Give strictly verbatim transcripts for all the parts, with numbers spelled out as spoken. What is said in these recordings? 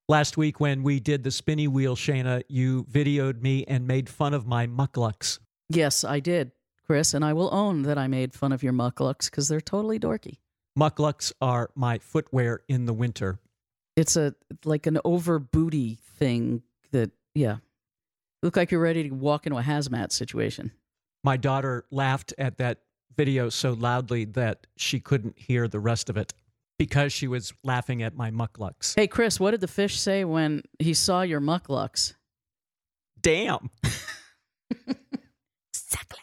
Last week when we did the spinny wheel, Shayna, you videoed me and made fun of my mucklucks. Yes, I did, Chris, and I will own that I made fun of your mucklucks because they're totally dorky. Mucklucks are my footwear in the winter. It's a like an over booty thing that, yeah, look like you're ready to walk into a hazmat situation. My daughter laughed at that video so loudly that she couldn't hear the rest of it because she was laughing at my mucklucks. Hey, Chris, what did the fish say when he saw your mucklucks? Damn. Exactly.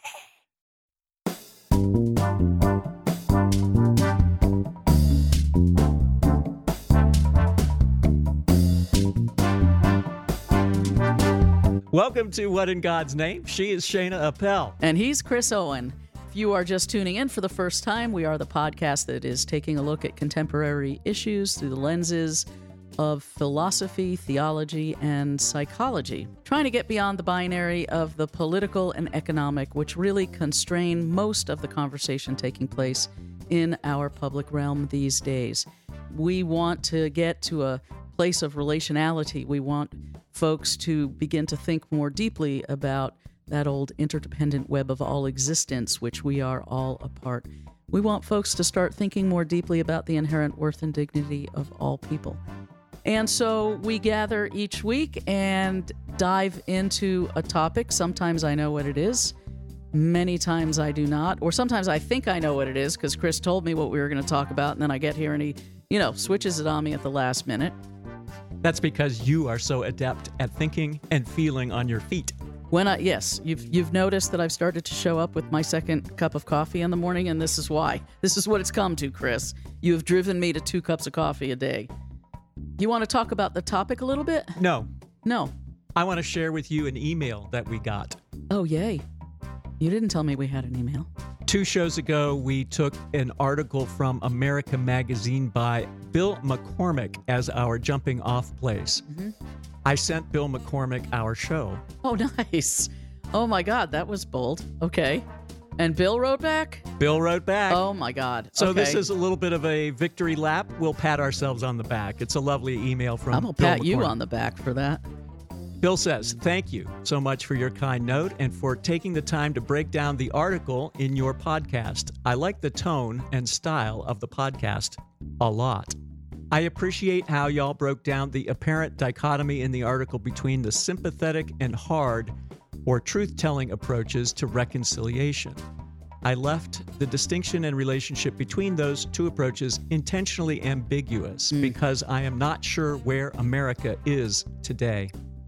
Welcome to What in God's Name? She is Shayna Appel. And he's Chris Owen. If you are just tuning in for the first time, we are the podcast that is taking a look at contemporary issues through the lenses of philosophy, theology, and psychology, trying to get beyond the binary of the political and economic, which really constrain most of the conversation taking place in our public realm these days. We want to get to a place of relationality. We want folks to begin to think more deeply about that old interdependent web of all existence, which we are all a part. We want folks to start thinking more deeply about the inherent worth and dignity of all people. And so we gather each week and dive into a topic. Sometimes I know what it is. Many times I do not. Or sometimes I think I know what it is because Chris told me what we were going to talk about, and then I get here and he, you know, switches it on me at the last minute. That's because you are so adept at thinking and feeling on your feet. When I, yes, you've you've noticed that I've started to show up with my second cup of coffee in the morning, and this is why. This is what it's come to, Chris. You have driven me to two cups of coffee a day. You want to talk about the topic a little bit? No. No. I want to share with you an email that we got. Oh, yay. You didn't tell me we had an email. Two shows ago, we took an article from America Magazine by Bill McCormick as our jumping off place. Mm-hmm. I sent Bill McCormick our show. Oh, nice. Oh, my God. That was bold. Okay. And Bill wrote back? Bill wrote back. Oh, my God. So okay. This is a little bit of a victory lap. We'll pat ourselves on the back. It's a lovely email from Bill I'm going to pat McCormick. you on the back for that. Bill says, thank you so much for your kind note and for taking the time to break down the article in your podcast. I like the tone and style of the podcast a lot. I appreciate how y'all broke down the apparent dichotomy in the article between the sympathetic and hard or truth-telling approaches to reconciliation. I left the distinction and relationship between those two approaches intentionally ambiguous mm. because I am not sure where America is today.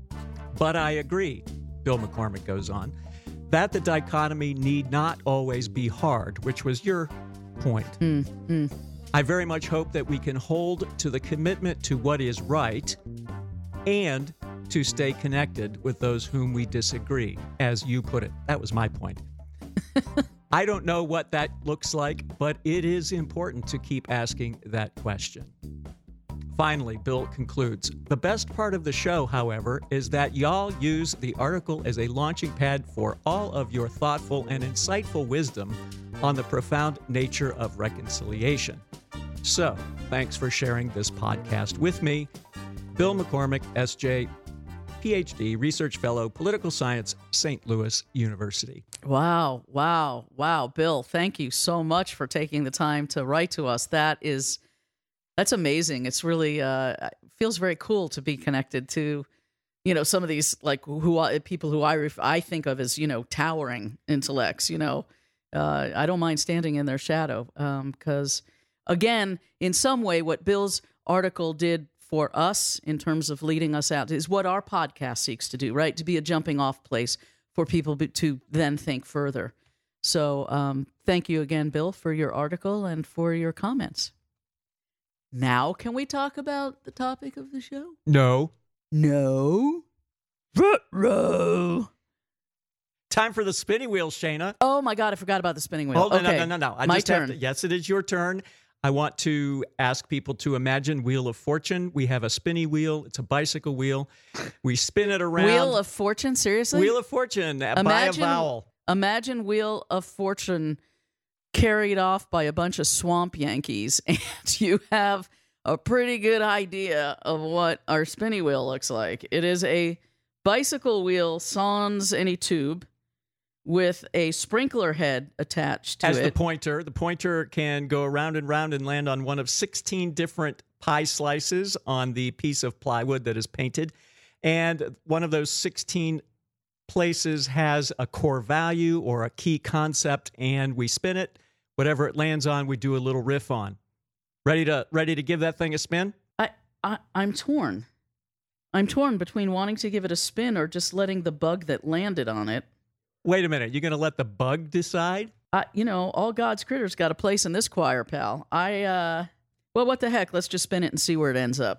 But I agree, Bill McCormick goes on, that the dichotomy need not always be hard, which was your point. Mm, mm. I very much hope that we can hold to the commitment to what is right and to stay connected with those whom we disagree, as you put it. That was my point. I don't know what that looks like, but it is important to keep asking that question. Finally, Bill concludes, the best part of the show, however, is that y'all use the article as a launching pad for all of your thoughtful and insightful wisdom on the profound nature of reconciliation. So, thanks for sharing this podcast with me, Bill McCormick, S J, P H D, Research Fellow, Political Science, Saint Louis University. Wow, wow, wow. Bill, thank you so much for taking the time to write to us. That is... That's amazing. It's really uh, feels very cool to be connected to, you know, some of these like who I, people who I ref, I think of as, you know, towering intellects. You know, uh, I don't mind standing in their shadow because, um, again, in some way, what Bill's article did for us in terms of leading us out is what our podcast seeks to do, right? To be a jumping off place for people to then think further. So um, thank you again, Bill, for your article and for your comments. Now, can we talk about the topic of the show? No. No? Ruh-roh. Time for the spinning wheel, Shayna. Oh, my God, I forgot about the spinning wheel. Hold on, okay. no, no, no, no. I My just turn. Have to, yes, it is your turn. I want to ask people to imagine Wheel of Fortune. We have a spinny wheel. It's a bicycle wheel. We spin it around. Wheel of Fortune? Seriously? Wheel of Fortune uh, by a Imagine- vowel. Imagine Wheel of Fortune carried off by a bunch of swamp Yankees, and you have a pretty good idea of what our spinny wheel looks like. It is a bicycle wheel sans any tube with a sprinkler head attached to As it. the pointer. The pointer can go around and round and land on one of sixteen different pie slices on the piece of plywood that is painted. And one of those sixteen places has a core value or a key concept, and we spin it. Whatever it lands on, we do a little riff on. Ready to ready to give that thing a spin? I, I I'm torn. I'm torn between wanting to give it a spin or just letting the bug that landed on it. Wait a minute. You're going to let the bug decide? Uh, you know, all God's critters got a place in this choir, pal. I, uh, well, what the heck? Let's just spin it and see where it ends up.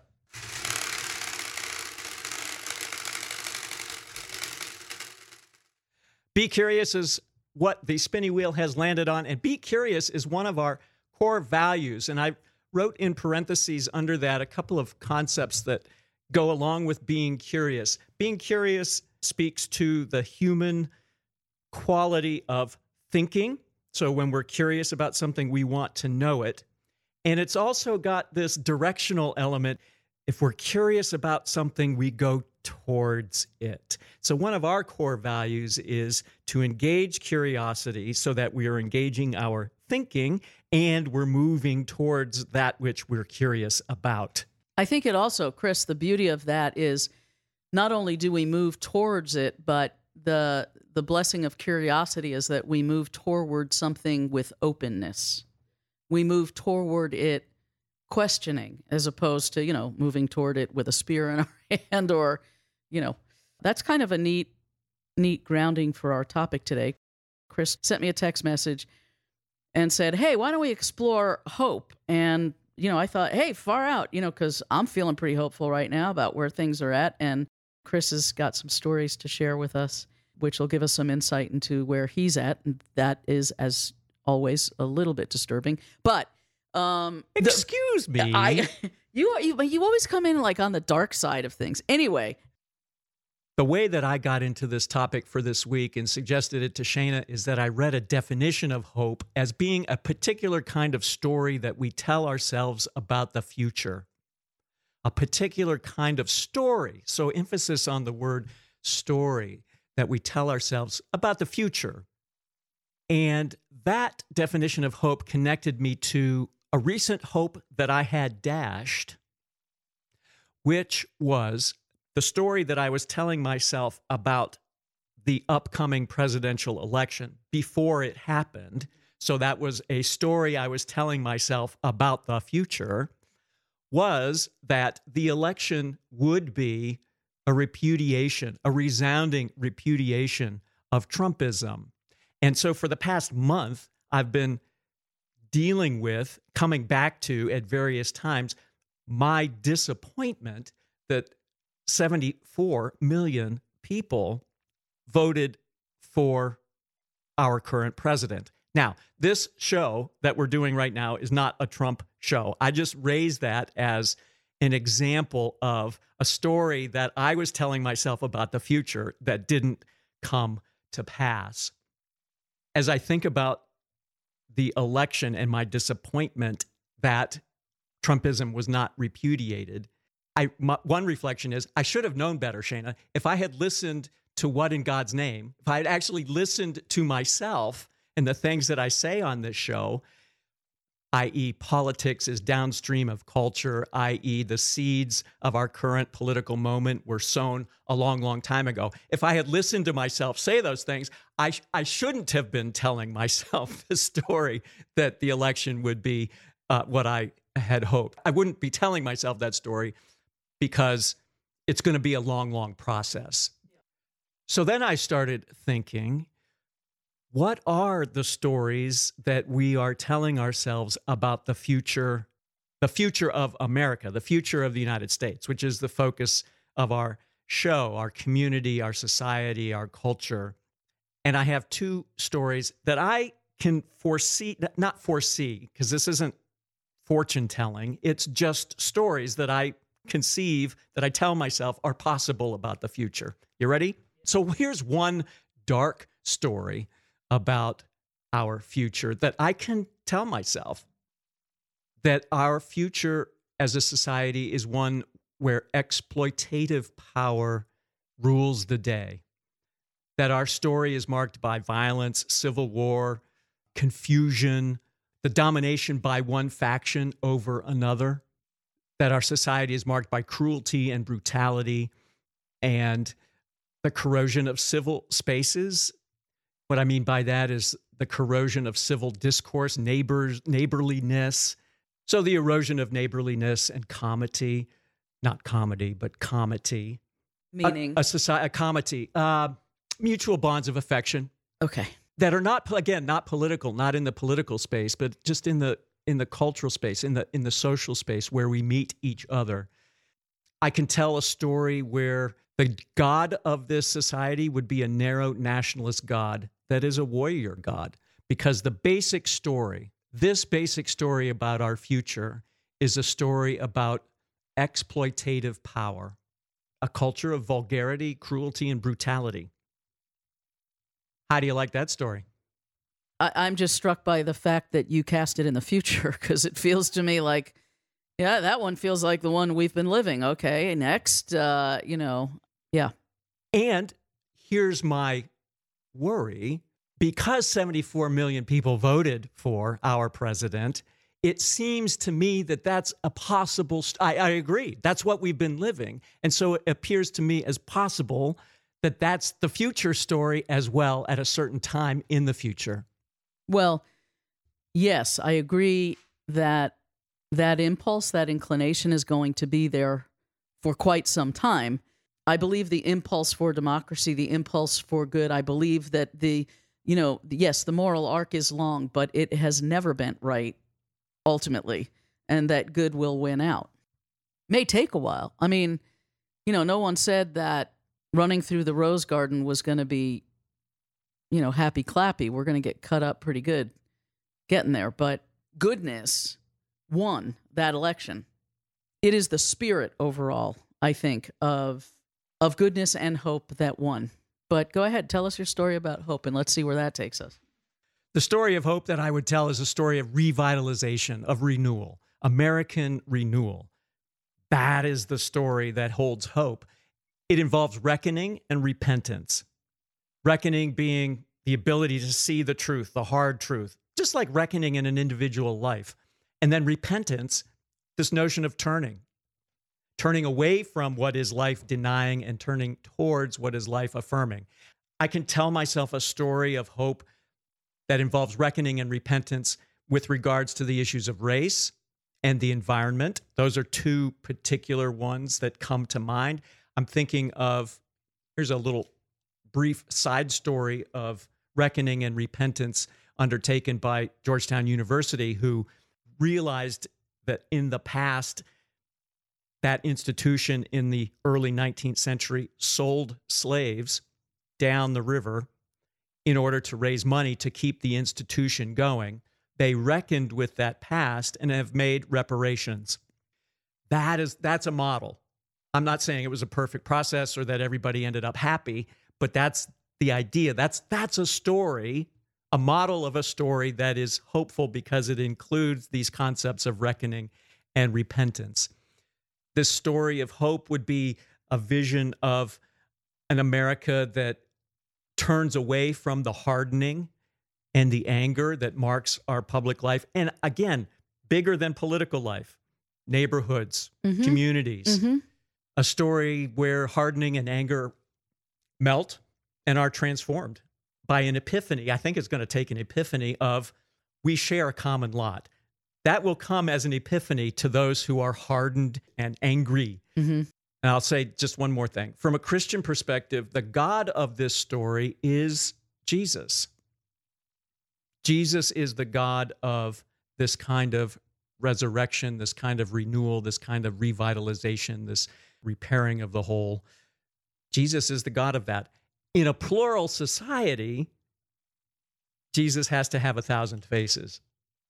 Be curious is what the spinny wheel has landed on, and be curious is one of our core values. And I wrote in parentheses under that a couple of concepts that go along with being curious. Being curious speaks to the human quality of thinking. So when we're curious about something, we want to know it. And it's also got this directional element. If we're curious about something, we go towards it. So one of our core values is to engage curiosity so that we are engaging our thinking and we're moving towards that which we're curious about. I think it also, Chris, the beauty of that is not only do we move towards it, but the the blessing of curiosity is that we move toward something with openness. We move toward it questioning as opposed to, you know, moving toward it with a spear in our hand or, you know, that's kind of a neat, neat grounding for our topic today. Chris sent me a text message and said, hey, why don't we explore hope? And, you know, I thought, hey, far out, you know, because I'm feeling pretty hopeful right now about where things are at. And Chris has got some stories to share with us, which will give us some insight into where he's at. And that is, as always, a little bit disturbing. But um, excuse the, me, I, you, you you always come in like on the dark side of things. Anyway, the way that I got into this topic for this week and suggested it to Shana is that I read a definition of hope as being a particular kind of story that we tell ourselves about the future. A particular kind of story. So emphasis on the word story that we tell ourselves about the future. And that definition of hope connected me to a recent hope that I had dashed, which was the story that I was telling myself about the upcoming presidential election before it happened. So that was a story I was telling myself about the future, was that the election would be a repudiation, a resounding repudiation of Trumpism. And so for the past month, I've been dealing with, coming back to at various times, my disappointment that seventy-four million people voted for our current president. Now, this show that we're doing right now is not a Trump show. I just raised that as an example of a story that I was telling myself about the future that didn't come to pass. As I think about the election and my disappointment that Trumpism was not repudiated, I, my, one reflection is I should have known better, Shana. If I had listened to What in God's Name, if I had actually listened to myself and the things that I say on this show, that is politics is downstream of culture, that is the seeds of our current political moment were sown a long, long time ago. If I had listened to myself say those things, I, I shouldn't have been telling myself the story that the election would be uh, what I had hoped. I wouldn't be telling myself that story because it's going to be a long, long process. So then I started thinking, what are the stories that we are telling ourselves about the future, the future of America, the future of the United States, which is the focus of our show, our community, our society, our culture. And I have two stories that I can foresee, not foresee, because this isn't fortune telling. It's just stories that I conceive, that I tell myself are possible about the future. You ready? So here's one dark story about our future that I can tell myself, that our future as a society is one where exploitative power rules the day. That our story is marked by violence, civil war, confusion, the domination by one faction over another. That our society is marked by cruelty and brutality and the corrosion of civil spaces. What I mean by that is the corrosion of civil discourse, neighbors, neighborliness. So the erosion of neighborliness and comity, not comedy, but comity. Meaning? A, a, society, a comity, uh, mutual bonds of affection. Okay. That are not, again, not political, not in the political space, but just in the in the cultural space, in the in the social space where we meet each other. I can tell a story where the God of this society would be a narrow nationalist God that is a warrior God, because the basic story, this basic story about our future is a story about exploitative power, a culture of vulgarity, cruelty, and brutality. How do you like that story? I, I'm just struck by the fact that you cast it in the future, because it feels to me like, yeah, that one feels like the one we've been living. Okay, next, uh, you know, yeah. And here's my worry. Because seventy-four million people voted for our president, it seems to me that that's a possible, st- I, I agree, that's what we've been living. And so it appears to me as possible that that's the future story as well at a certain time in the future. Well, yes, I agree that that impulse, that inclination is going to be there for quite some time. I believe the impulse for democracy, the impulse for good, I believe that the, you know, yes, the moral arc is long, but it has never been right ultimately, and that good will win out. May take a while. I mean, you know, no one said that running through the rose garden was going to be, you know, happy clappy. We're going to get cut up pretty good getting there. But goodness won that election. It is the spirit overall, I think, of of goodness and hope that won. But go ahead, tell us your story about hope, and let's see where that takes us. The story of hope that I would tell is a story of revitalization, of renewal, American renewal. That is the story that holds hope. It involves reckoning and repentance. Reckoning being the ability to see the truth, the hard truth, just like reckoning in an individual life. And then repentance, this notion of turning. Turning away from what is life denying and turning towards what is life affirming. I can tell myself a story of hope that involves reckoning and repentance with regards to the issues of race and the environment. Those are two particular ones that come to mind. I'm thinking of, here's a little brief side story of reckoning and repentance undertaken by Georgetown University, who realized that in the past, that institution in the early nineteenth century sold slaves down the river in order to raise money to keep the institution going. They reckoned with that past and have made reparations. That is, that's a model. I'm not saying it was a perfect process or that everybody ended up happy, but that's the idea. That's, that's a story, a model of a story that is hopeful because it includes these concepts of reckoning and repentance. This story of hope would be a vision of an America that turns away from the hardening and the anger that marks our public life. And again, bigger than political life, neighborhoods, mm-hmm. communities. Mm-hmm. A story where hardening and anger melt and are transformed by an epiphany. I think it's going to take an epiphany of we share a common lot. That will come as an epiphany to those who are hardened and angry. Mm-hmm. And I'll say just one more thing. From a Christian perspective, the God of this story is Jesus. Jesus is the God of this kind of resurrection, this kind of renewal, this kind of revitalization, this repairing of the whole. Jesus is the God of that. In a plural society, Jesus has to have a thousand faces.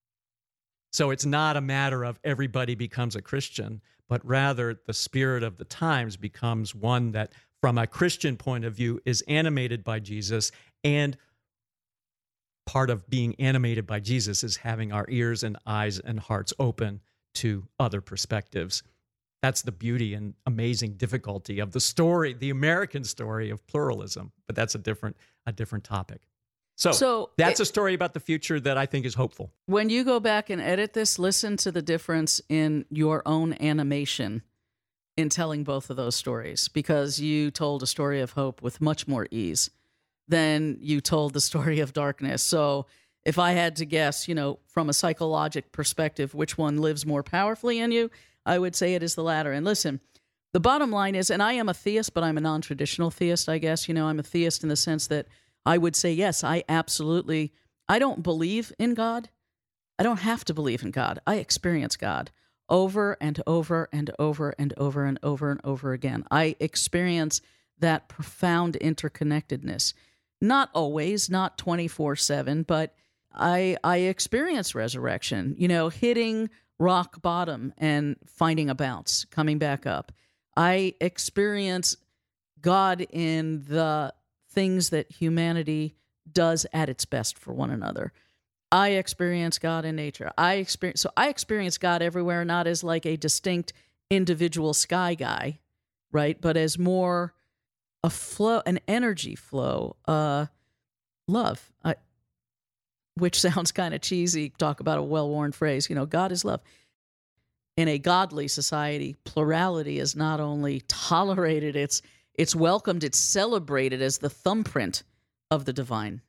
So it's not a matter of everybody becomes a Christian, but rather the spirit of the times becomes one that, from a Christian point of view, is animated by Jesus. And part of being animated by Jesus is having our ears and eyes and hearts open to other perspectives. That's the beauty and amazing difficulty of the story, the American story of pluralism. But that's a different a different topic. So, so that's it, a story about the future that I think is hopeful. When you go back and edit this, listen to the difference in your own animation in telling both of those stories, because you told a story of hope with much more ease than you told the story of darkness. So if I had to guess, you know, from a psychologic perspective, which one lives more powerfully in you, I would say it is the latter. And listen, the bottom line is, and I am a theist, but I'm a non-traditional theist, I guess. You know, I'm a theist in the sense that I would say, yes, I absolutely, I don't believe in God. I don't have to believe in God. I experience God over and over and over and over and over and over again. I experience that profound interconnectedness. Not always, not twenty-four seven, but I I experience resurrection, you know, hitting rock bottom and finding a bounce, coming back up. I experience God in the things that humanity does at its best for one another. I experience God in nature. I experience so I experience God everywhere, not as like a distinct individual sky guy, right? But as more a flow, an energy flow, uh, love, uh, which sounds kind of cheesy. Talk about a well-worn phrase, you know, God is love. In a godly society, plurality is not only tolerated, it's it's welcomed, it's celebrated as the thumbprint of the divine.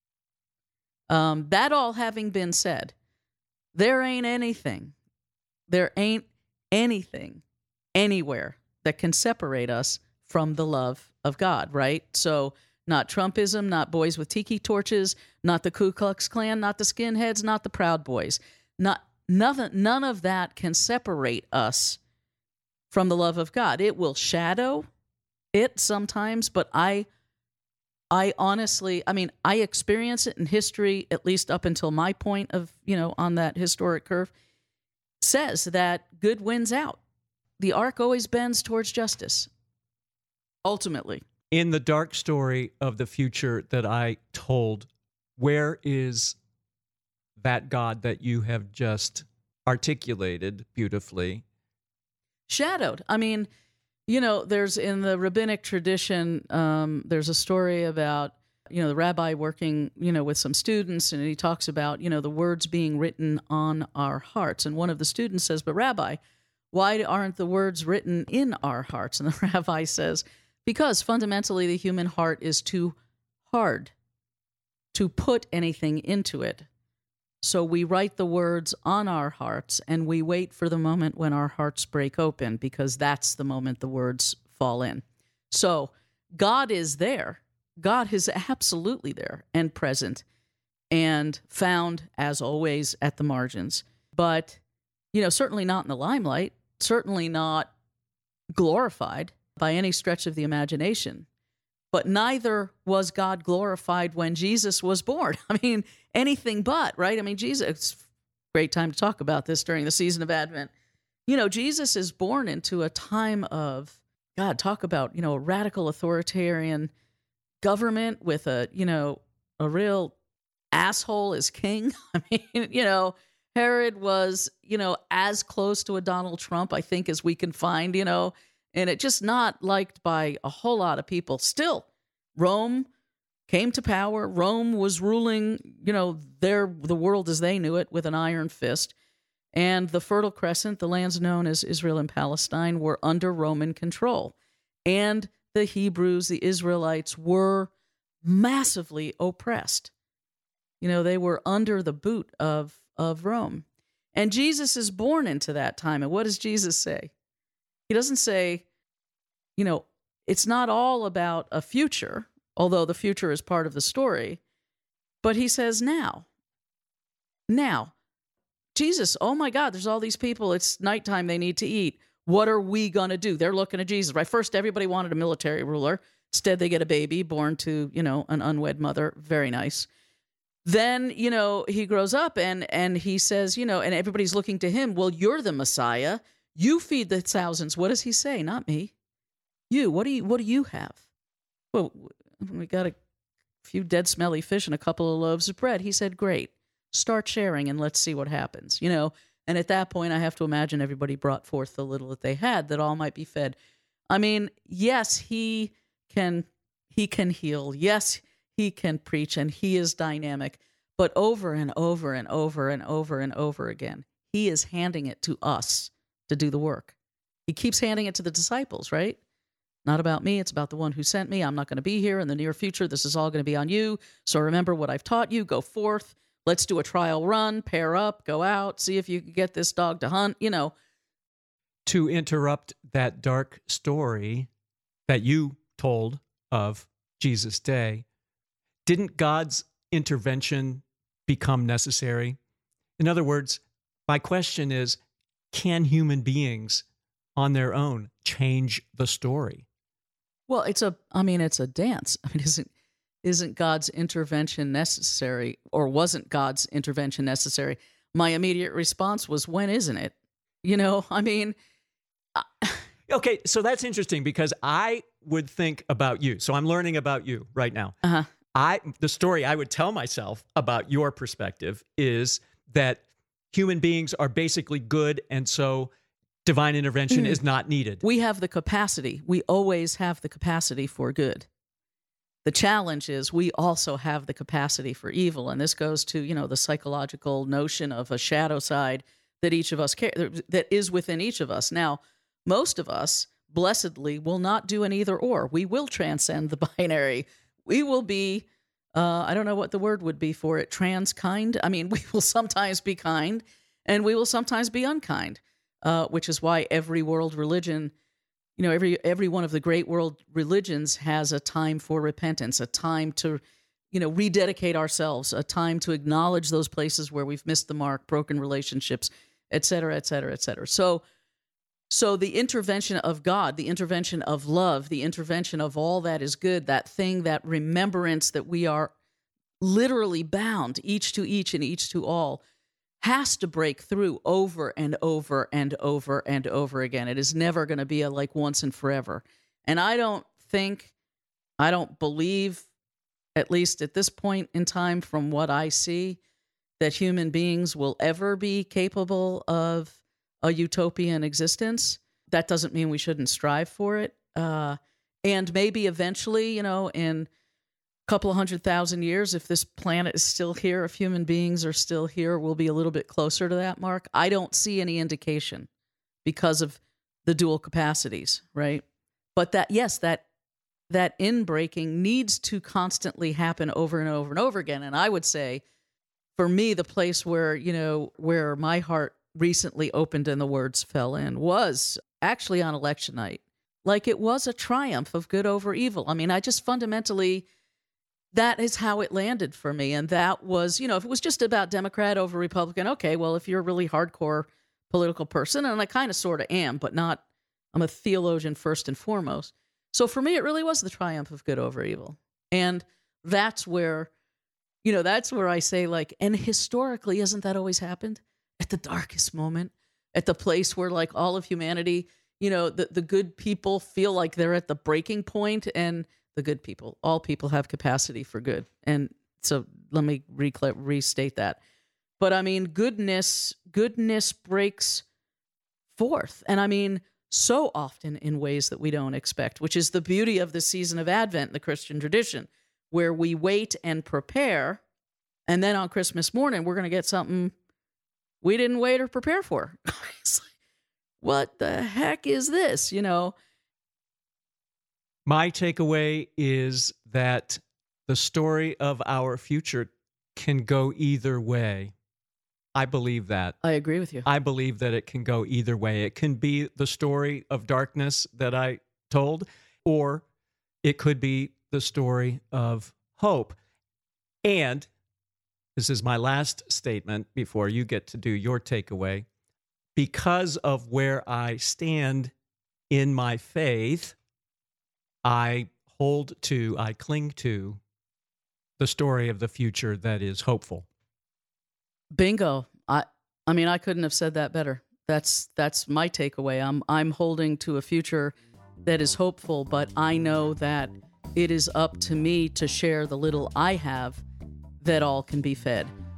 Um, that all having been said, there ain't anything, there ain't anything anywhere that can separate us from the love of God, right? So not Trumpism, not boys with tiki torches, not the Ku Klux Klan, not the skinheads, not the Proud Boys. Not nothing, none of that can separate us from the love of God. It will shadow it sometimes, but I I honestly, I mean, I experience it in history, at least up until my point of, you know, on that historic curve, says that good wins out. The arc always bends towards justice, ultimately. In the dark story of the future that I told, where is that God that you have just articulated beautifully? Shadowed. I mean, you know, there's in the rabbinic tradition, um, there's a story about, you know, the rabbi working, you know, with some students, and he talks about, you know, the words being written on our hearts. And one of the students says, but Rabbi, why aren't the words written in our hearts? And the rabbi says, because fundamentally the human heart is too hard to put anything into it. So we write the words on our hearts, and we wait for the moment when our hearts break open, because that's the moment the words fall in. So God is there. God is absolutely there and present and found, as always, at the margins. But, you know, certainly not in the limelight, certainly not glorified by any stretch of the imagination. But neither was God glorified when Jesus was born. I mean, anything but, right? I mean, Jesus, it's a great time to talk about this during the season of Advent. You know, Jesus is born into a time of, God, talk about, you know, a radical authoritarian government with a, you know, a real asshole as king. I mean, you know, Herod was, you know, as close to a Donald Trump, I think, as we can find, you know, and it just not liked by a whole lot of people. Still, Rome came to power. Rome was ruling, you know, their the world as they knew it with an iron fist. And the Fertile Crescent, the lands known as Israel and Palestine, were under Roman control. And the Hebrews, the Israelites, were massively oppressed. You know, they were under the boot of, of Rome. And Jesus is born into that time. And what does Jesus say? He doesn't say, you know, it's not all about a future, although the future is part of the story, but he says now. Now, Jesus, oh my God, there's all these people, it's nighttime, they need to eat. What are we going to do? They're looking at Jesus, right? First, everybody wanted a military ruler. Instead, they get a baby born to, you know, an unwed mother. Very nice. Then, you know, he grows up and and he says, you know, and everybody's looking to him. Well, you're the Messiah. You feed the thousands. What does he say? Not me. You. What do you? What do you have? Well, we got a few dead, smelly fish and a couple of loaves of bread. He said, "Great. Start sharing and let's see what happens." You know. And at that point, I have to imagine everybody brought forth the little that they had, that all might be fed. I mean, yes, he can he can heal. Yes, he can preach, and he is dynamic. But over and over and over and over and over again, he is handing it to us to do the work. He keeps handing it to the disciples, right? Not about me, it's about the one who sent me. I'm not going to be here in the near future. This is all going to be on you. So remember what I've taught you. Go forth. Let's do a trial run, pair up, go out, see if you can get this dog to hunt, you know. To interrupt that dark story that you told of Jesus' day, didn't God's intervention become necessary? In other words, my question is, can human beings on their own change the story? Well, it's a, I mean, it's a dance. I mean, isn't, isn't God's intervention necessary, or wasn't God's intervention necessary? My immediate response was, when isn't it? You know, I mean... I... Okay, so that's interesting, because I would think about you. So I'm learning about you right now. Uh-huh. I the story I would tell myself about your perspective is that human beings are basically good, and so divine intervention mm. is not needed. We have the capacity. We always have the capacity for good. The challenge is we also have the capacity for evil, and this goes to, you know, the psychological notion of a shadow side that each of us care, that is within each of us. Now, most of us, blessedly, will not do an either or. We will transcend the binary. We will be, uh, I don't know what the word would be for it, trans-kind. I mean, we will sometimes be kind, and we will sometimes be unkind, uh, which is why every world religion, you know, every every one of the great world religions has a time for repentance, a time to, you know, rededicate ourselves, a time to acknowledge those places where we've missed the mark, broken relationships, et cetera, et cetera, et cetera. So, So the intervention of God, the intervention of love, the intervention of all that is good, that thing, that remembrance that we are literally bound each to each and each to all, has to break through over and over and over and over again. It is never going to be a like once and forever. And I don't think, I don't believe, at least at this point in time from what I see, that human beings will ever be capable of a utopian existence. That doesn't mean we shouldn't strive for it. Uh, and maybe eventually, you know, in a couple of hundred thousand years, if this planet is still here, if human beings are still here, we'll be a little bit closer to that mark. I don't see any indication because of the dual capacities, right? But that, yes, that that inbreaking needs to constantly happen over and over and over again. And I would say, for me, the place where, you know, where my heart recently opened and the words fell in was actually on election night. Like, it was a triumph of good over evil. I mean, I just fundamentally, that is how it landed for me. And that was, you know, if it was just about Democrat over Republican, okay, well, if you're a really hardcore political person, and I kind of sort of am, but not, I'm a theologian first and foremost. So for me, it really was the triumph of good over evil. And that's where, you know, that's where I say, like, and historically, hasn't that always happened? At the darkest moment, at the place where, like, all of humanity, you know, the, the good people feel like they're at the breaking point, and the good people, all people have capacity for good. And so let me re- restate that. But I mean, goodness, goodness breaks forth. And I mean, so often in ways that we don't expect, which is the beauty of the season of Advent in the Christian tradition, where we wait and prepare, and then on Christmas morning, we're going to get something we didn't wait or prepare for. It's like, what the heck is this, you know? My takeaway is that the story of our future can go either way. I believe that. I agree with you. I believe that it can go either way. It can be the story of darkness that I told, or it could be the story of hope. And this is my last statement before you get to do your takeaway. Because of where I stand in my faith, I hold to, I cling to the story of the future that is hopeful. Bingo. I I mean, I couldn't have said that better. That's that's my takeaway. I'm I'm holding to a future that is hopeful, but I know that it is up to me to share the little I have that all can be fed.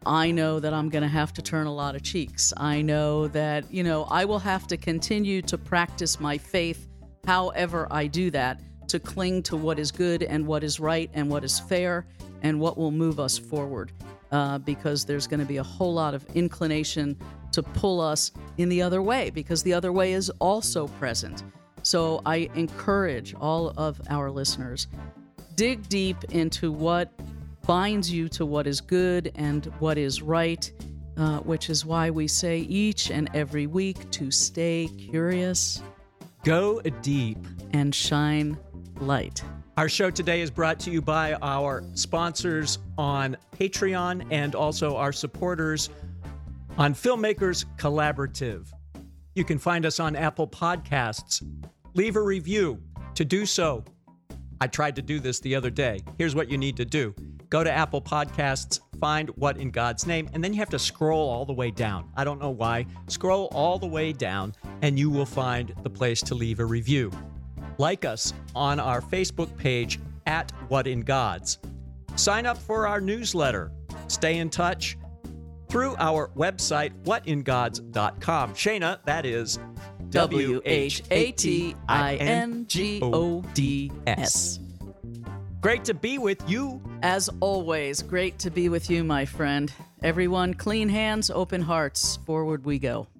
I know that I'm going to have to turn a lot of cheeks. I know that, you know, I will have to continue to practice my faith, however I do that, to cling to what is good and what is right and what is fair and what will move us forward. Uh, because there's going to be a whole lot of inclination to pull us in the other way, because the other way is also present. So I encourage all of our listeners, dig deep into what binds you to what is good and what is right, uh, which is why we say each and every week to stay curious, go deep, and shine light. Our show today is brought to you by our sponsors on Patreon and also our supporters on Filmmakers Collaborative. You can find us on Apple Podcasts. Leave a review. To do so, I tried to do this the other day. Here's what you need to do. Go to Apple Podcasts, find What in God's Name, and then you have to scroll all the way down. I don't know why. Scroll all the way down, and you will find the place to leave a review. Like us on our Facebook page at What in Gods. Sign up for our newsletter. Stay in touch through our website, what in gods dot com. Shana, that is W H A T I N G O D S. Great to be with you. As always, great to be with you, my friend. Everyone, clean hands, open hearts. Forward we go.